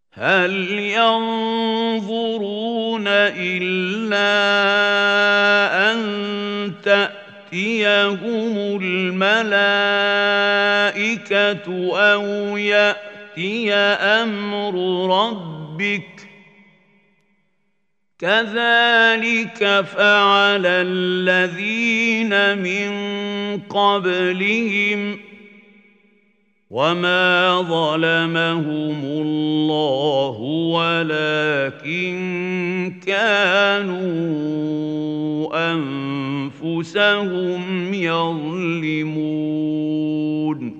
هل ينظرون إلا أن تأتيهم الملائكة أو يأتي أمر ربك كذلك فعل الذين من قبلهم وما ظلمهم الله ولكن كانوا أنفسهم يظلمون